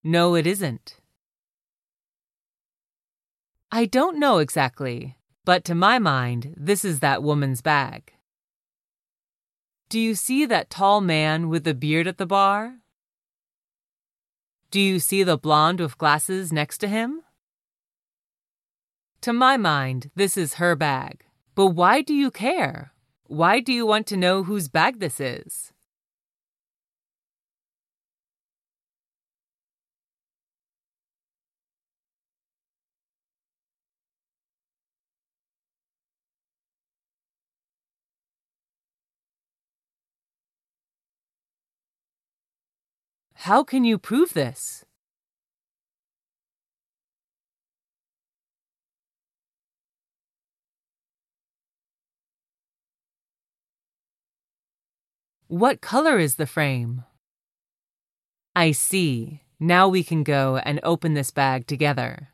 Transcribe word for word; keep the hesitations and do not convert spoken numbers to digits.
No, it isn't. I don't know exactly, but to my mind, this is that woman's bag. Do you see that tall man with the beard at the bar? Do you see the blonde with glasses next to him? To my mind, this is her bag. But why do you care? Why do you want to know whose bag this is? How can you prove this? What color is the frame? I see. Now we can go and open this bag together.